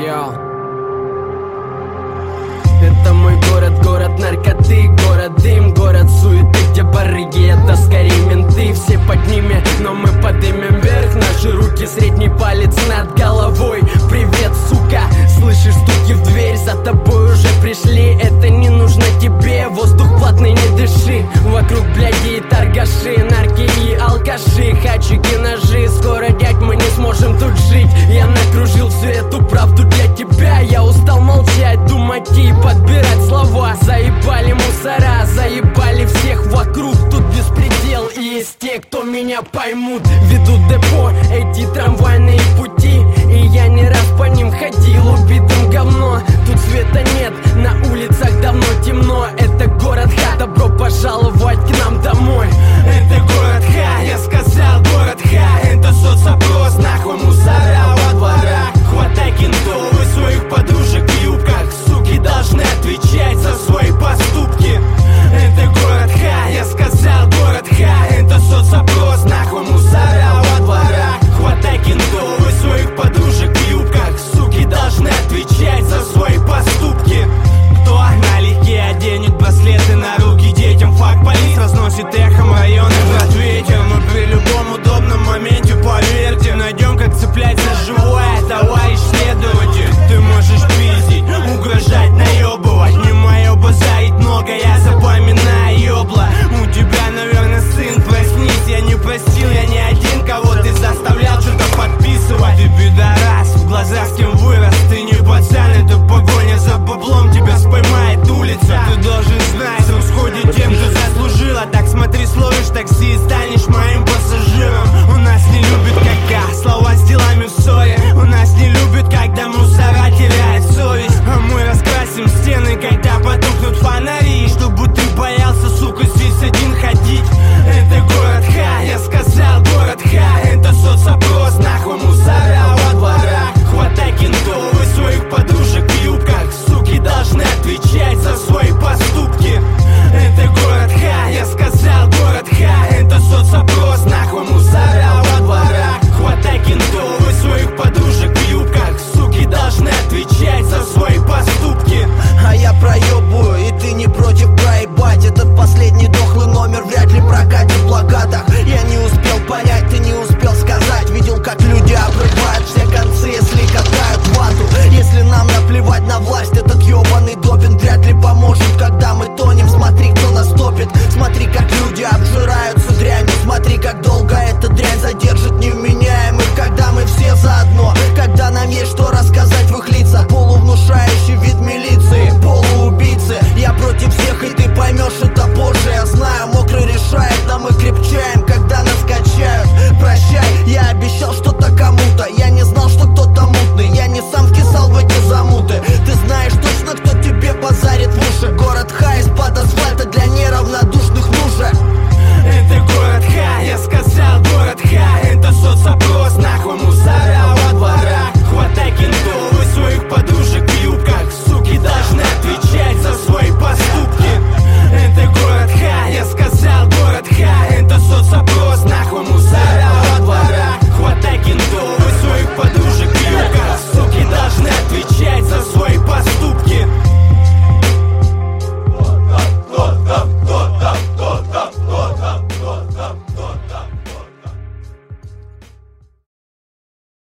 Йоу. Это мой город, город наркоты, город дым, город суеты, где барыги, это скорее менты. Все под ними, но мы поднимем вверх наши руки, средний палец над головой. Привет, сука, слышишь стуки в дверь, за тобой уже пришли. Это не нужно тебе, воздух платный, не дыши. Вокруг бляди и торгаши, нарки и алкаши, хачики, ножи. Скоро, дядь, мы не сможем тут жить. Я накружил всю эту правду для тебя. Я устал молчать, думать и подбирать слова. Заебали мусора, заебали всех вокруг. Тут беспредел, и есть те, кто меня поймут. Ведут депо эти трамвайные пути, и я не раз по ним ходил, убитым говно. Тут света нет, на улицах давно темно. Это город Ха, добро пожаловать к нам домой. Это город Ха, я сказал город Ха. Это соцопрос, нахуй мусора во дворах. Хватай кентов и своих подружек в юбках. Суки должны отвечать за свои поступки. Это город Ха, я сказал город Ха. Это соцопрос, нахуй мусора во дворах. Хватай кентов и своих подружек в юбках. Суки должны отвечать за свои поступки. Кто налегке оденет браслеты на руки детям? Факт полиц разносит эхом районы в ответе. Мы при любом удобном моменте, поверьте, найдем, как цеплять за живое, товарищ следователь. Ты можешь пиздить, угрожать, наебывать. Не мое базарить много, я запоминаю ёбла. У тебя, наверное, сын, проснись. Я не простил, я не один, кого ты заставлял что-то подписывать. Ты пидорас, в глазах с кем вырос. Ты не пацан, это погоня за баблом. Тебя споймает улица. Ты должен знать, в исходе тем, кто заслужила. Так смотри, словишь такси и станешь моим пассажиром. У нас не любят, когда слова с делами в ссоре. У нас не любят, когда мусора теряет совесть. А мы раскрасим стены, когда потухнут фонари. Чтобы ты боялся, сука, здесь один ходить. Это город Ха, я сказал город Ха. Это соцопрос, нахуй мусора во дворах. Хватай кентов и своих подружек в юбках. Суки должны отвечать за свои поступки. Это город Ха, я сказал город Ха. Это соцопрос, нахуй мусора во дворах. Хватай кентов и своих подружек в юбках. Суки должны отвечать за свои поступки. А я проебываю, и ты не против проебать. Этот последний дохлый номер вряд ли прокатит в плакатах. Я не успел понять, ты не успел сказать. Видел, как люди обрывают все концы, если катают вату. Если нам наплевать на власть, этот ебаный допинг вряд ли поможет, когда мы тонем. Смотри, кто нас топит, смотри, как люди обжираются дрянью. Смотри, как долго эта дрянь задержит невменяемых, когда мы все заодно. Когда нам есть что рассказать в их лицах. Полувнушающий вид милиции, полуубийцы. Я против всех, и ты поймешь это позже. Я знаю, мокрый решает, но мы крепчаем, когда нас качают. Прощай, я обещал что-то кому-то. Я не знал, что кто-то мутный. Я не сам вкисал в эти замуты. Ты знаешь точно, кто тебе базарит в уши. Город Ха из-под асфальта для неравнодушных нужен. Это город Ха, я сказал город Ха. Это соцопрос, нахуй мусора во дворах. Хватай кентов и своих подружек в юбках. Суки должны отвечать за свои поступки. Это город Ха, я сказал город Ха. Это соцопрос, нахуй мусора во дворах. Хватай кентов и своих подружек в юбках. Суки должны отвечать за свои поступки. Кто там?